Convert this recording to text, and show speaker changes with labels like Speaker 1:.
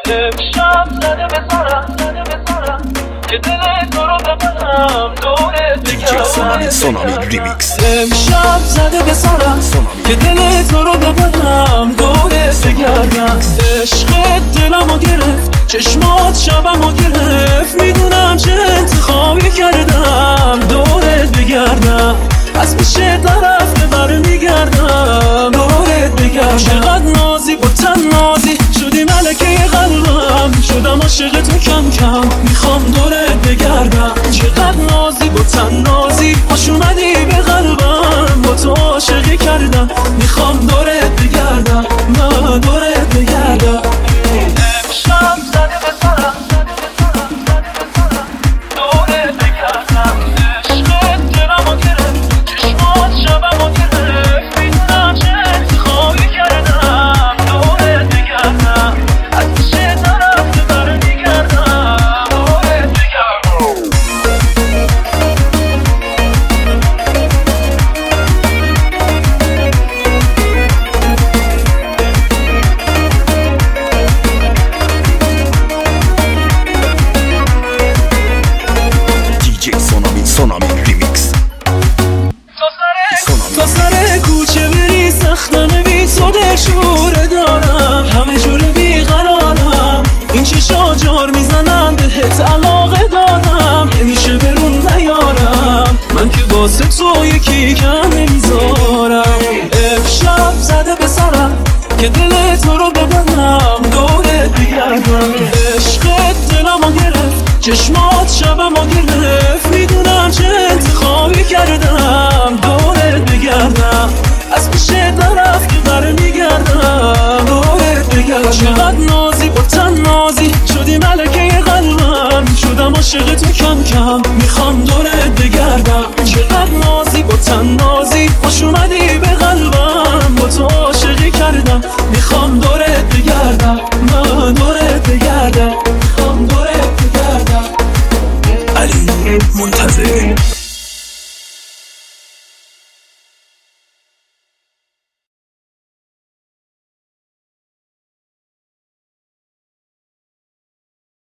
Speaker 1: امشب زده به سرم که دل تو رو ببرم دورت بگردم.
Speaker 2: سونامی ریمیکس.
Speaker 1: امشب زده به سرم که دل تو رو ببرم دورت بگردم. عشقت دلمو گرفت، چشمات شبمو گرفت، میدونم چه انتخابی کردم دورت بگردم. از پیشت نرفته برمیگردم دورت بگردم. چقدر نازی با تن نازی شدی ملکه قلبم، شدم عاشق تو کم کم میخوام دورت بگردم. چقدر نازی با تن نازی خوش اومدی به قلبم، با تو عاشقی کردم میخوام دورت بگردم، من دورت بگردم. امشب زده به سرم دورت بگردم. عشقت دلمو گرفت، چشمات شبمو گرفت، میدونم چه انتخابی کردم دورت بگردم. از پیشت نرفته برمیگردم دورت بگردم.
Speaker 2: سونامی ریمیکس.
Speaker 1: تا سر کوچه بری سختم بی تو دلشوره دارم، همه جور بیقرارم، این چشا جار میزنم بهت علاقه دارم، نمیشه برون نیارم، من که واسه تو یکی کم نمیذارم. امشب زده به سرم که دل تو رو ببرم دورت بگردم. عشقت دلمو گرفت، چشمات شبمو گرفت، میدونم چه انتخابی کردم دورت بگردم. از پیشت نرفت که برمیگردم دورت بگردم. چقدر نازی با تن نازی شدی ملکه قلبم، شدم عاشق تو کم کم میخوام دورت بگردم. چقدر نازی با تن نازی خوش اومدی